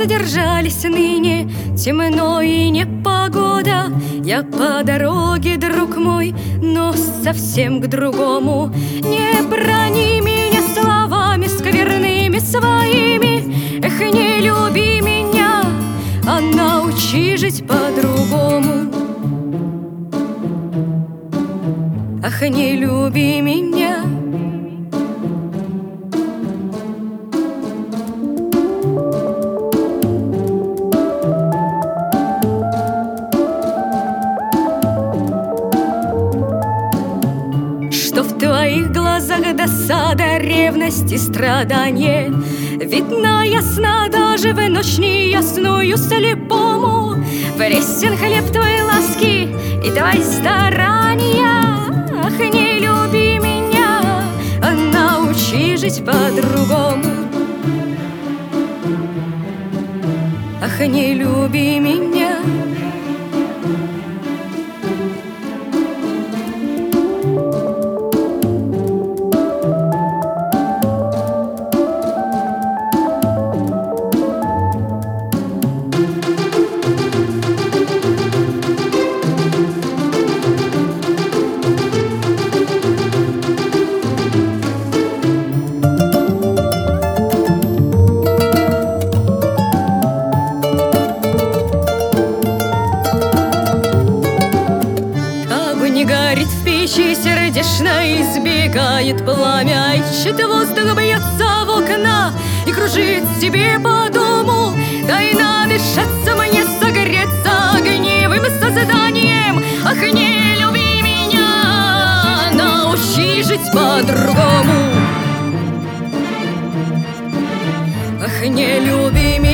задержались ныне, темно и непогода. Я по дороге, друг мой, но совсем к другому. Не брони меня словами скверными своими. Эх, не люби меня, а научи жить по-другому. Ах, не люби меня. Что в твоих глазах досада, ревность и страдание видна ясна даже в ночь неясную слепому. Пресен хлеб твоей ласки и твои старания. Ах, не люби меня, а научи жить по-другому. Ах, не люби меня. Горит в печи, сердечно избегает пламя, ищет воздух, бьется в окна и кружит себе по дому. Дай надышаться мне, согреться огневым созданием. Ах, не люби меня, научи жить по-другому. Ах, не люби меня.